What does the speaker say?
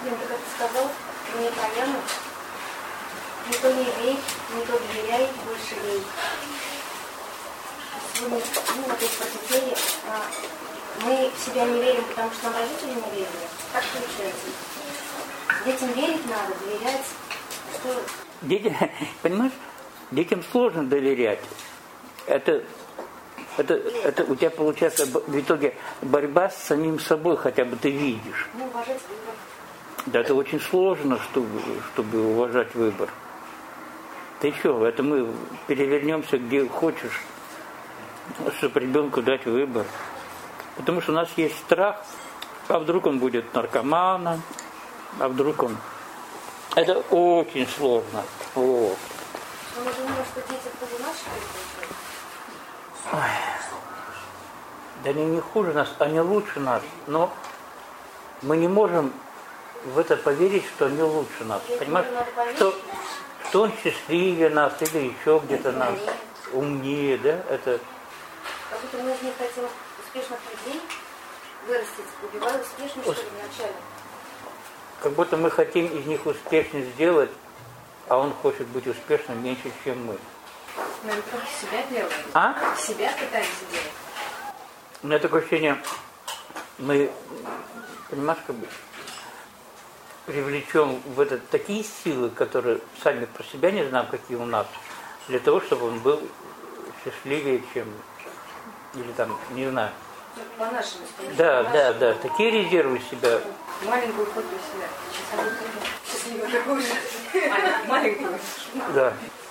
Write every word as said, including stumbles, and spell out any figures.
Блин, ты как ты сказал, мне понятно. Не то не верь, не то доверяй, больше лей. Сегодня, ну, вот эти потери, а, мы в себя не верим, потому что нам родители не верили. Как получается? Детям верить надо, доверять. Что... Дети, понимаешь, детям сложно доверять. Это, это, это у тебя получается в итоге борьба с самим собой, хотя бы ты видишь. Ну, уважать выбор. Да, это очень сложно, чтобы, чтобы уважать выбор. Ты что, это мы перевернемся где хочешь, чтобы ребенку дать выбор. Потому что у нас есть страх, а вдруг он будет наркоманом, а вдруг он... Это очень сложно. Вот. Но мы же думаем, что дети хуже нас, что ли, Ой. Да они не хуже нас, они лучше нас. Но мы не можем в это поверить, что они лучше нас. Я Понимаешь, думаю, что, что он счастливее нас или еще где-то нас. Умнее, да? Это... Как будто мы из них хотим успешных людей вырастить, убивая успешных, что ли, вначале. Как будто мы хотим из них успешных сделать, а он хочет быть успешным меньше, чем мы. Мы только себя делаем. А? Себя пытаемся делать. У меня такое ощущение, мы, понимаешь, как бы привлечем в это такие силы, которые сами про себя не знаем, какие у нас, для того, чтобы он был счастливее, чем, или там, не знаю. По-нашему. Да, да, да, такие резервы себя. Маленькую копию себя. Счастливую такую же. Маленькую. Да.